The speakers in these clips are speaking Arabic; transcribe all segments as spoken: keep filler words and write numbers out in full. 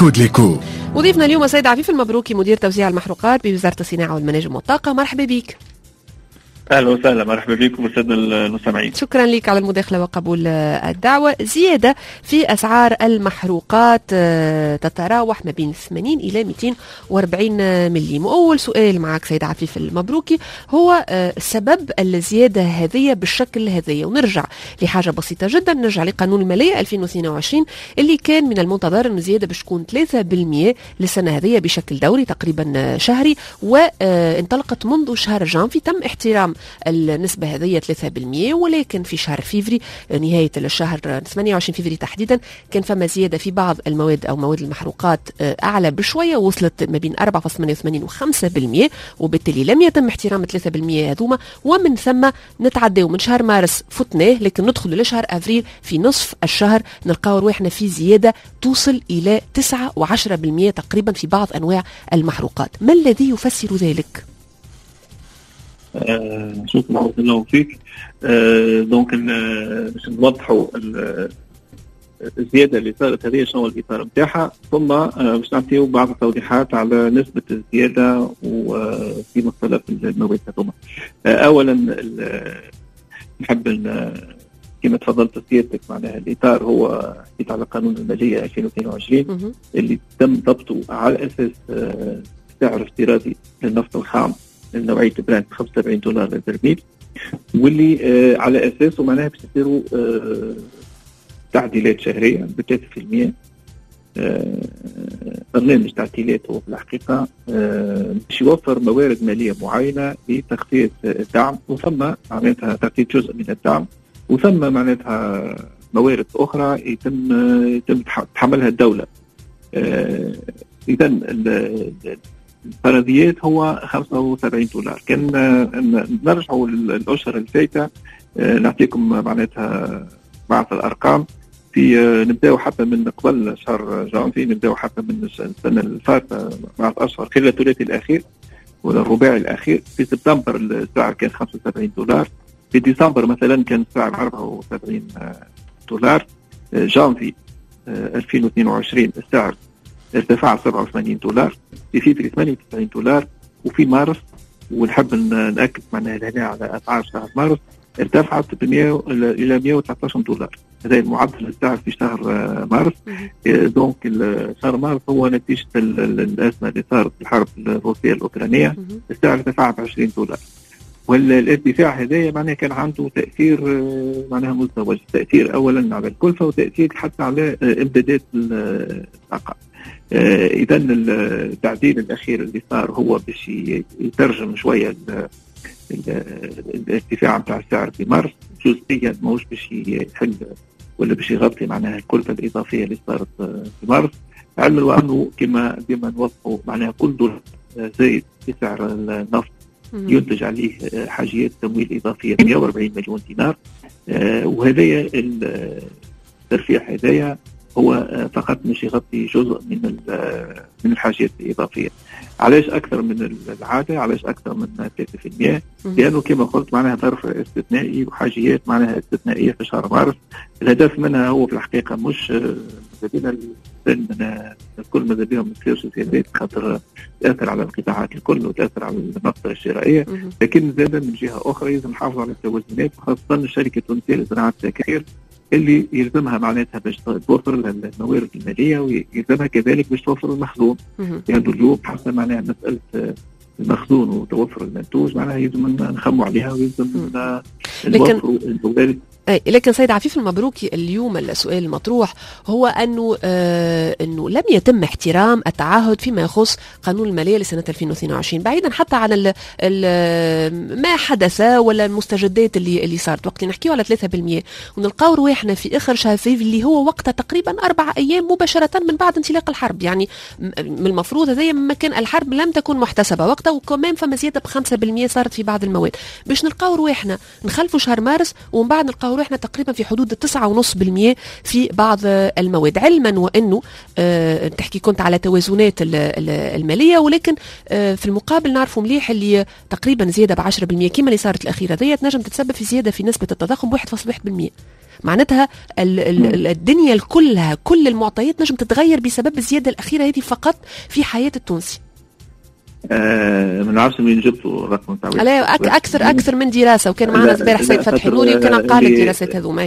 كود ليكو. وضيفنا اليوم سيد عفيف المبروكي، مدير توزيع المحروقات بوزارة الصناعة والمناجم والطاقة. مرحبا بك. اهلا وسهلا، مرحبا بكم والساده المستمعين. شكرا لك على المداخله وقبول الدعوه. زياده في اسعار المحروقات تتراوح ما بين ثمانين الى مئتين وأربعين مليم. واول سؤال معك سيد عفيف المبروكي هو سبب الزياده هذه بالشكل هذايا، ونرجع لحاجه بسيطه جدا، نرجع لقانون الماليه ألفين واثنين وعشرين اللي كان من المنتظر انه زياده باش تكون ثلاثة بالمئة للسنه هذه بشكل دوري تقريبا شهري، وانطلقت منذ شهر جانفي. تم احترام النسبة هذه ثلاثة بالمئة، ولكن في شهر فيفري نهاية الشهر ثمانية وعشرين فيفري تحديدا كان فما زيادة في بعض المواد أو مواد المحروقات أعلى بشوية، وصلت ما بين أربعة فاصلة ثمانية وثمانين وخمسة بالمئة، وبالتالي لم يتم احترام ثلاثة بالمئة هذوما. ومن ثم نتعداو من شهر مارس فتناه، لكن ندخل لشهر أفريل في نصف الشهر نلقاو رواحنا في زيادة توصل إلى تسعة وعشرة بالمئة تقريبا في بعض أنواع المحروقات. ما الذي يفسر ذلك؟ آه شكرا بارك الله فيك. آه دونك باش نوضحوا الزياده اللي صارت هذه شنو الاطار نتاعها، ثم آه باش نعطيو بعض التوضيحات على نسبه الزياده وفي مختلف المواد هذوما. آه اولا نحب كما تفضلت سيادتك، معناها الاطار هو حكيت على قانون الماليه ألفين واثنين وعشرين اللي تم ضبطه على اساس آه سعر افتراضي للنفط الخام نوعية براند خمسة وسبعين دولار للبرميل، واللي آه على أساسه معناها باش يصيروا آه تعديلات شهرية بثلاثة في المئة. آه برنامج تعديلات هو في الحقيقة آه باش يوفر موارد مالية معينة لتغطية الدعم، وثم معناتها تغطية جزء من الدعم، وثم معناتها موارد أخرى يتم آه يتم تحملها الدولة. آه إذا الفرضيات هو خمسة وسبعين دولار. كان نرجعوا للأشهر الفايتة نعطيكم معناتها بعض الأرقام. في نبداو حتى من قبل شهر جانفي، نبداو حتى من السنة الفاتة بعض أشهر خلال الثلاثي الأخير ولا الرباعي الأخير. في سبتمبر السعر كان خمسة وسبعين دولار، في ديسمبر مثلا كان السعر أربعة وسبعين دولار، جانفي ألفين واثنين وعشرين السعر ارتفع سبعة وثمانين دولار، في فبراير ثمانية وتسعين دولار، وفي مارس ونحب نأكد معناها هنا على أسعار شهر مارس ارتفعت إلى مئة وتسعة عشر دولار. هذا المعدل السعر في شهر مارس. دونك شهر مارس هو نتيجة الأزمة اللي صارت في الحرب الروسية الأوكرانية، السعر ارتفع ب عشرين دولار. والارتفاع هذا معناه كان عنده تأثير معناها مزدوج، تأثير أولا على الكلفة وتأثير حتى على إمدادات الطاقة. آه إذا التعديل الأخير اللي صار هو باش يترجم شوية الارتفاع نتاع السعر في مارس جزئيا، ماهوش باش يحل ولا باش يغطي معناها الكلفة الإضافية اللي صارت في مارس، علما وأنه كما كما نوضحوا معناها كل دولار زايد في سعر النفط ينتج عليه حاجيات تمويل إضافية مئة وأربعين مليون دينار. آه وهذايا الترفيع هذايا هو فقط مش يغطي جزء من من الحاجات الإضافية. علاش أكثر من العادة؟ علاش أكثر من ثلاثة في المئة؟ لأنه كما قلت معناها ظرف استثنائي وحاجيات معناها استثنائية في شهر مارس. الهدف منها هو في الحقيقة مش ماذا بينا الكل ماذا بيهم ما تصيرش زيادات خاطر تأثر على القطاعات الكل وتأثر على المناطق الشرائية، لكن زاد من جهة أخرى لازم نحافظ على التوازنات، وخاصة الشركة التونسية لزراعة التكاير اللي يلزمها معناتها باش توفر الموارد الماليه، ويلزمها كذلك باش توفر المخزون. يعني اليوم حتى معناها مساله المخزون وتوفر المنتوج معناها يلزم نخموا عليها، ويلزم نوفروا الموارد. أي لكن سيد عفيف المبروكي، اليوم السؤال المطروح هو أنه آه أنه لم يتم احترام التعهد فيما يخص قانون المالية لسنة ألفين واثنين وعشرين، بعيدا حتى عن ال ال ما حدث ولا المستجدات اللي اللي صارت. وقت نحكيه على ثلاثة بالمئة ونلقاو رواحنا في آخر شهر فيفري اللي هو وقتها تقريبا أربع أيام مباشرة من بعد انطلاق الحرب، يعني من المفروض هذا ما كان الحرب لم تكن محتسبة وقتها، وكمان فما زيادة بخمسة بالمئة صارت في بعض المواد، باش نلقاو رواحنا نخلفوا شهر مارس ومن بعد نلقاو روحنا تقريبا في حدود التسعة ونص بالمئة في بعض المواد، علما وأنه أه تحكي كنت على توازنات المالية، ولكن أه في المقابل نعرفوا مليح اللي تقريبا زيادة بعشرة بالمئة كما اللي صارت الأخيرة ذي تنجم تتسبب في زيادة في نسبة التضخم بواحد فاصلة واحد بالمئة. معناتها ال ال الدنيا كلها كل المعطيات نجم تتغير بسبب الزياده الاخيره هذه فقط في حياه التونسي. آه ما نعرفش منين جبتوا الرقم تاع أك اكثر اكثر من دراسه، وكان معنا البارح سيد فتحي نوري وكان قال الدراسات هذوما.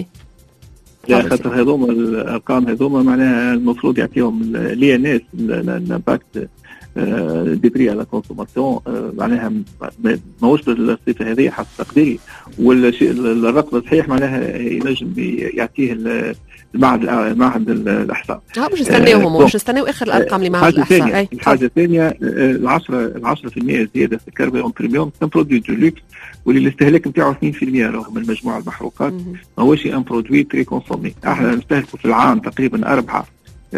لا خاطر هذوما الارقام هذوما معناها المفروض يعطيهم لي ان اس الامباكت دي بري على كونسوماسيون، معناها ماهوش بالصفه هذه حسب تقديري. والشيء الرقم الصحيح معناها ينجم يعطيه المعهد معهد الاحصاء. اه باش نستناوهم باش نستناو اخر الارقام اللي معهد الاحصاء. الحاجه الثانيه العشرة العشرة في المئة زياده في الكربون بريميوم سان برودوي دو لوكس، واللي الاستهلاك نتاعو اثنين في المئة راهو من مجموع المحروقات، ماهوش ان برودوي تري كونسومي. احنا نستهلكوا في العام تقريبا أربعة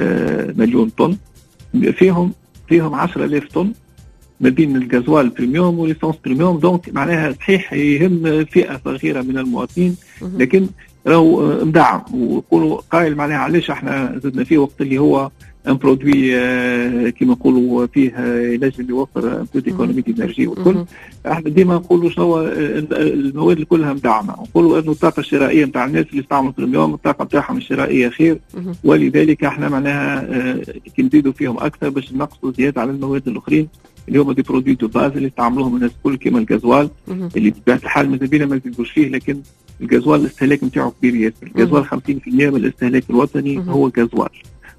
مليون طن، فيهم فيهم عشرة آلاف طن ما بين الغازوال بريميوم وليسونس بريميوم. دونك معناها صحيح يهم فئه صغيره من المواطنين، لكن راهو مدعم ويقولوا قائل معناها علاش احنا زدنا فيه وقت اللي هو ان برودوي كما نقولوا فيه ينجم يوفر ان بو ديكونومي دينرجي والكل. احنا ديما نقولوا شنو المواد كلها مدعمه، نقولوا انه الطاقه الشرائيه نتاع الناس اللي يستعملوا بريميوم الطاقه نتاعهم الشرائيه خير، ولذلك احنا معناها كي نزيدوا فيهم اكثر باش نقصوا زياده على المواد الاخرين اللي هما دي برودوي دو باز اللي يستعملوهم الناس الكل كيما الغازوال اللي بطبيعه الحال ماذا بينا ما نزيدوش فيه، لكن الغازوال الاستهلاك نتاعو كبير ياسر. الغازوال خمسين في المئة من الاستهلاك الوطني هو غازوال،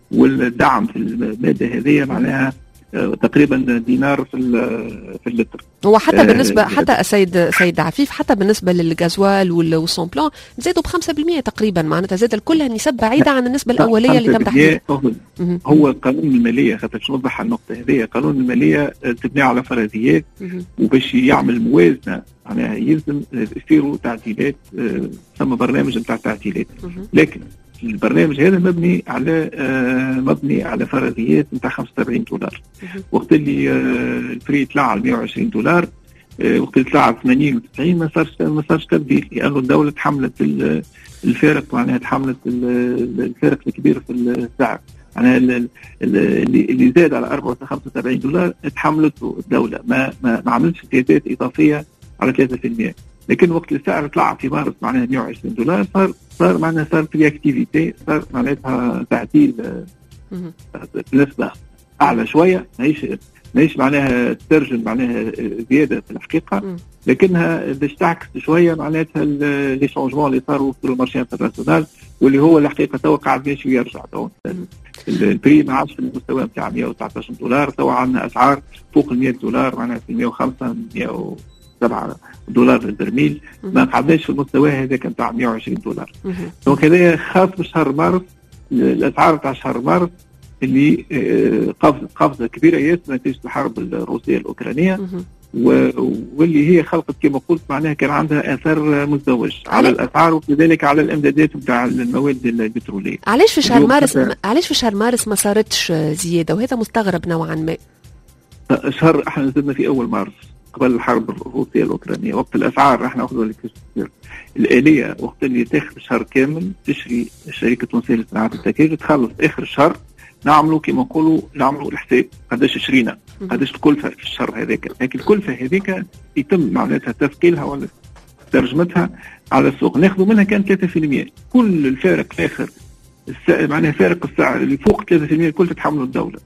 والدعم في الماده هذه معناها تقريبا دينار في في اللتر. هو حتى بالنسبه حتى سيد سيد عفيف حتى بالنسبه للغازوال والسومبلون زادوا ب خمسة بالمئة تقريبا، معناتها زاد كلها نسب بعيده عن النسبه الاوليه اللي تم تحديدها. هو قانون الماليه خاطر نوضح النقطه هذه، قانون الماليه تبني على فرضيات وباش يعمل موازنه معناها يلزم يصيروا تعديلات، ثم برنامج نتاع تعديلات، لكن البرنامج هذا مبني على آه مبني على فرضيات نتاع خمسة وسبعين دولار. وقت اللي آه الفري طلع على مئة وعشرين دولار، آه وقت اللي طلع على ثمانين وتسعين ما صارش ما صارش تبديل، لانه الدوله تحملت الفارق، معناها تحملت الفارق الكبير في السعر. معناها اللي اللي زاد على أربعة خمسة وسبعين دولار تحملته الدوله، ما ما, ما عملتش زيادات اضافيه على ثلاثة في المئة. لكن وقت السعر طلع في مارس معناها مئة وعشرين دولار صار صار معناها صار في اكتيفيتي، صار معناتها تعديل بنسبه اعلى شويه، ماهيش ماهيش معناها تترجم معناها زياده في الحقيقه، لكنها باش تعكس شويه معناتها لي شونجمون اللي صاروا في المارشي انترناسيونال، واللي هو الحقيقه تو قاعد ماشي ويرجع. تو البري ما عادش في المستوى نتاع مئة وتسعطاش دولار، تو عندنا اسعار فوق ال مئة دولار، معناها في مئة وخمسة مئة وسبعة دولار للبرميل، ما قعدناش في المستوى هذاك نتاع مئة وعشرين دولار. دونك هذا خاص بشهر مارس، الاسعار تاع شهر مارس اللي قفزه قفزه كبيره ياسر نتيجه الحرب الروسيه الاوكرانيه، واللي هي خلقت كما قلت معناها كان عندها اثر مزدوج على الاسعار وكذلك على الامدادات نتاع المواد البتروليه. علاش في شهر مارس علاش في شهر مارس ما صارتش زياده؟ وهذا مستغرب نوعا ما. شهر احنا نزلنا في اول مارس قبل الحرب الروسيه الاوكرانيه، وقت الاسعار احنا اخذوا لك الاليه وقت اللي تاخذ شهر كامل تشري الشركه التونسيه للصناعات التكرير تخلص اخر الشهر، نعملوا كما نقولوا نعملوا الحساب قداش شرينا قداش الكلفه في الشهر هذاك، لكن الكلفه هذيك يتم معناتها تثقيلها ولا ترجمتها على السوق، ناخذوا منها كان ثلاثة في المئة. كل الفارق الاخر معناها فارق السعر اللي فوق ثلاثة في المئة الكل تتحمله الدوله.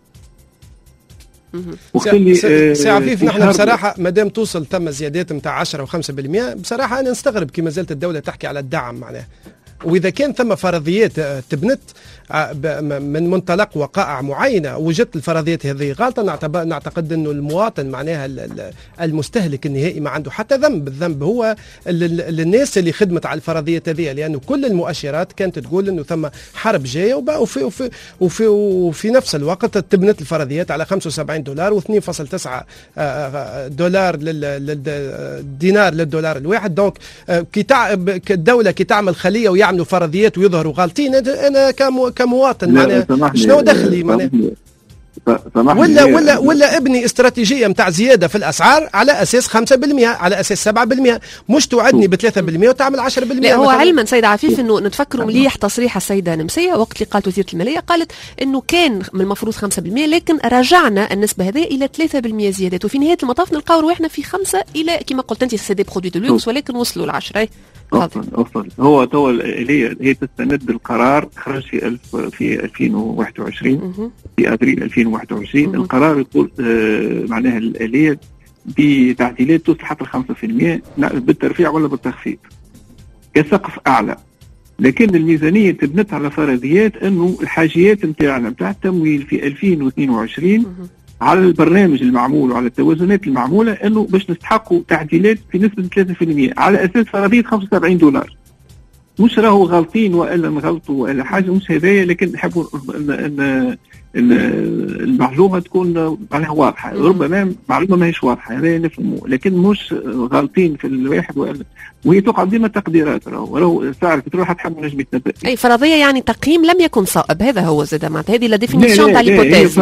سي, سي عفيف، نحن بصراحه ما دام توصل ثم زيادات نتاع عشرة وخمسة بالمئة بصراحه انا نستغرب كي ما زالت الدوله تحكي على الدعم معناها. واذا كان ثم فرضيات تبنت من منطلق وقائع معينه وجدت الفرضيات هذه غلطه، نعتقد انه المواطن معناها المستهلك النهائي ما عنده حتى ذنب. الذنب هو للناس اللي خدمت على الفرضيات هذه، لانه كل المؤشرات كانت تقول انه ثم حرب جايه، وفي وفي وفي, وفي نفس الوقت تبنت الفرضيات على خمسة وسبعين دولار واثنين فاصلة تسعة دولار للدينار للدولار الواحد. دونك كي الدوله كي تعمل خليه ويعملوا فرضيات ويظهروا غالطين، انا كمواطن معناها شنو دخلي معناها؟ ولا ولا ولا ابني استراتيجيه نتاع زياده في الاسعار على اساس خمسة بالمئة على اساس سبعة بالمئة، مش توعدني ب ثلاثة بالمئة وتعمل عشرة بالمئة. لا هو علما سيد عفيف انه نتفكروا مليح تصريح السيده نمسيه وقت اللي قالت وزيره الماليه، قالت انه كان من المفروض خمسة بالمئة لكن رجعنا النسبه هذه الى ثلاثة بالمئة زيادات، وفي نهايه المطاف نلقاو روحنا في خمسة الى كما قلت انت سي دي برودوي دو لوكس ولكن وصلوا ل عشرة. أفضل أفضل هو تو هي هي تستند بالقرار خرج في ألف في ألفين وواحد وعشرين في أبريل ألفين وواحد وعشرين. القرار يقول آه معناها الآلية بتعديلات توصل حتى خمسة بالمئة بالترفيع ولا بالتخفيض كسقف أعلى، لكن الميزانية تبنت على فرضيات أنه الحاجيات نتاعنا نتاع التمويل في ألفين واثنين وعشرين على البرنامج المعمول وعلى التوازنات المعمولة أنه باش نستحقوا تعديلات في نسبة ثلاثة بالمئة على أساس فرضية خمسة وسبعين دولار. مش راهو غالطين وإلا نغلطوا وإلا حاجة، مش هذايا، لكن نحبوا أن المعلومة تكون معناها واضحة. ربما معلومة ماهيش واضحة هذا نفهمه، لكن مش غالطين في الواحد وإلا، وهي تقع ديما تقديرات. راهو راهو سعر البترول حتحب نجم يتنبأ. أي فرضية يعني تقييم لم يكن صائب، هذا هو زاد معناتها هذه لا ديفينيسيون تاع ليبوتيز.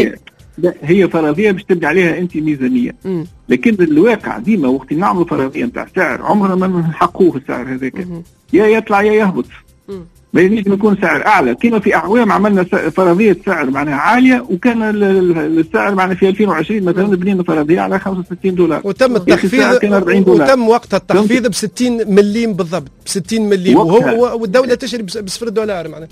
هي فرضيه باش تبني عليها انت ميزانيه، م. لكن الواقع ديما وقت نعملوا فرضيه نتاع سعر عمرنا ما نحققوه السعر هذاك، يا يطلع يا يهبط. ما ينجم يكون سعر اعلى. كما في اعوام عملنا فرضيه سعر معناها عاليه وكان السعر معناها في ألفين وعشرين مثلا بنينا فرضيه على خمسة وستين دولار وتم التخفيض وتم وقت التخفيض ب ستين مليم بالضبط، ب ستين مليم وهو والدوله تشري بصفر دولار معناها.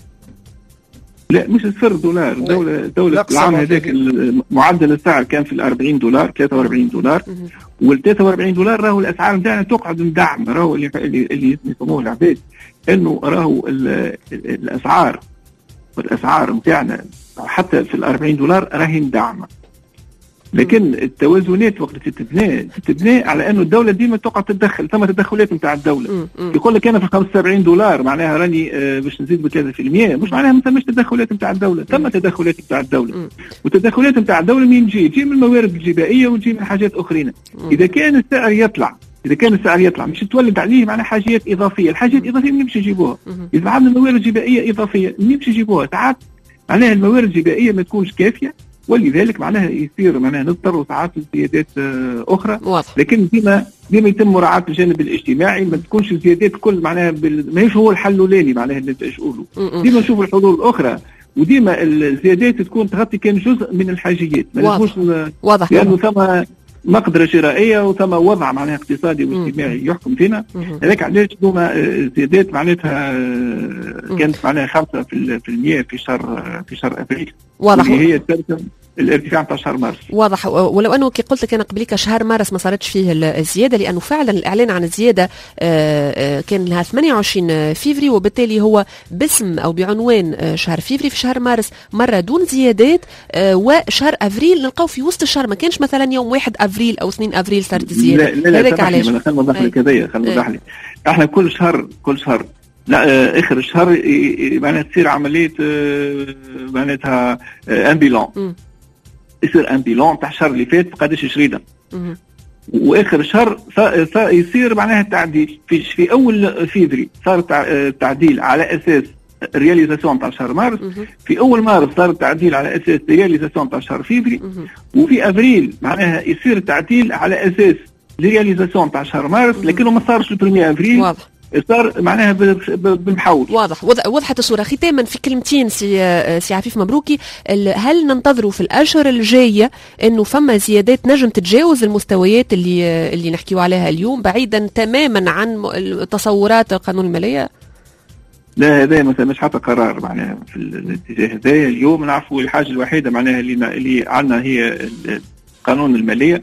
لا مش صفر دولار، دولة دولة العام هذاك معدل السعر كان في الأربعين دولار ثلاثة وأربعين دولار، وال ثلاثة وأربعين دولار راهو الأسعار نتاعنا تقعد مدعم. راهو اللي اللي يسموه العباد إنه راهو الأسعار الأسعار نتاعنا حتى في الأربعين دولار راهي مدعمة، لكن التوازنات وقت تتبنى تتبنى على انه الدوله ديما تقعد تتدخل. ثم تدخلات نتاع الدوله يقول لك انا في خمسة وسبعين دولار معناها راني آه باش نزيد ب ثلاثة بالمئة، مش معناها ما ثماش تدخلات نتاع الدوله، ثم تدخلات نتاع الدوله. والتدخلات نتاع الدوله منين تجي؟ تجي من الموارد الجبائيه وتجي من حاجات اخرين. اذا كان السعر يطلع اذا كان السعر يطلع مش تولد عليه معناها حاجات اضافيه. الحاجات الاضافيه منين باش يجيبوها؟ اذا عندنا موارد جبائيه اضافيه منين باش يجيبوها؟ ساعات معناها الموارد الجبائيه ما تكونش كافيه، ولذلك معناها يصير معناها نضطر ساعات لزيادات اخرى واضح. لكن ديما ديما يتم مراعاه الجانب الاجتماعي، ما تكونش الزيادات كل معناها بال... ما هو الحل الاولاني معناها اللي تقولوا. ديما نشوفوا الحلول الاخرى، وديما الزيادات تكون تغطي كان جزء من الحاجيات. ما واضح واضح لانه ثم مقدرة شرائية وثم وضع معناها اقتصادي واجتماعي يحكم فينا. هذاك علاش دوما الزيادات معناتها كانت معناها خمسة في المئة في شهر في شهر ابريل. واضح. هي الثالثة الارتفاع نتاع شهر مارس. واضح. ولو انه كي قلت لك انا قبليك شهر مارس ما صارتش فيه الزياده، لانه فعلا الاعلان عن الزياده كان لها ثمانية وعشرين فيفري، وبالتالي هو باسم او بعنوان شهر فيفري. في شهر مارس مره دون زيادات، وشهر افريل نلقاو في وسط الشهر ما كانش مثلا يوم واحد افريل او اثنين افريل صارت الزياده. لا لا لا علاش؟ خلينا نوضح لك هذايا، خلينا نوضح لك. احنا كل شهر كل شهر لا اخر الشهر معناتها تصير عمليه معناتها امبيلون، يصير ان بيلون تاع الشهر اللي فات قداش شرينا، واخر الشهر يصير معناها التعديل. في في اول فيفري صار التعديل على اساس رياليزاسيون تاع شهر مارس، في اول مارس صار التعديل على اساس رياليزاسيون تاع شهر فيفري، وفي ابريل معناها يصير التعديل على اساس رياليزاسيون تاع شهر مارس، لكنه ما صارش البريمير افريل، واضح. صار معناها بالمحول. واضح. وضحت الصوره. ختاما في كلمتين سي سي عفيف مبروكي، هل ننتظروا في الاشهر الجايه انه فما زيادات نجم تتجاوز المستويات اللي اللي نحكيو عليها اليوم بعيدا تماما عن تصورات قانون الماليه؟ لا هذا ما ثماش حتى قرار معناها في الاتجاه هذايا. اليوم نعرفوا الحاجه الوحيده معناها اللي اللي عندنا هي قانون الماليه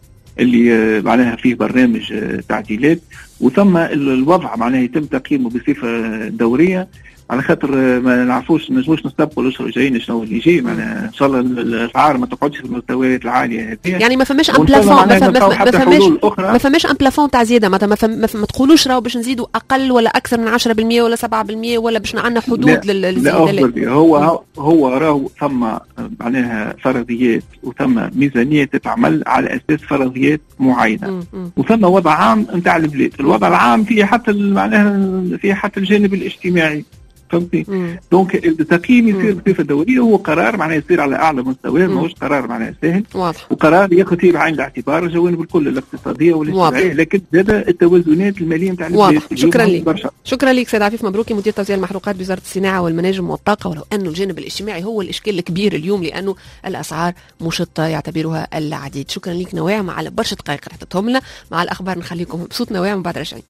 اللي معناها فيه برنامج تعديلات، وثم الوضع معناها يتم تقييمه بصفه دوريه، على خاطر ما نعرفوش ما نجموش نستبقوا الاشهر الجايين شنو اللي يجي. معناها ان شاء الله الاسعار ما تقعدش في المستويات العاليه هذه، يعني ما فماش ان بلافون، ما فماش ما فماش ان بلافون تاع زياده، معناتها ما, ما, ما تقولوش راهو باش نزيدوا اقل ولا اكثر من عشرة بالمئة ولا سبعة بالمئة ولا باش عندنا حدود للزياده. لا هو هو راهو ثم معناها فرضيات وثم ميزانيه تتعمل على اساس فرضيات معينه، وثم وضع عام نتاع البلاد. الوضع العام فيه حتى معناها فيه حتى الجانب الاجتماعي، فهمتني؟ دونك التقييم يصير بصفه دوريه، وهو قرار معناه يصير على اعلى مستوى، ماهوش قرار معناه سهل، واضح. وقرار ياخذ بعين الاعتبار الجوانب الكل الاقتصاديه والاجتماعيه، لكن زاد التوازنات الماليه نتاع البلاد. شكرا لك. شكرا لك سيد عفيف مبروكي، مدير توزيع المحروقات بوزاره الصناعه والمناجم والطاقه. ولو انه الجانب الاجتماعي هو الاشكال الكبير اليوم، لانه الاسعار مشطه يعتبرها العديد. شكرا لك نواعم على برشا دقائق حطيتهم لنا مع الاخبار. نخليكم بصوت نواعم بعد رجعين.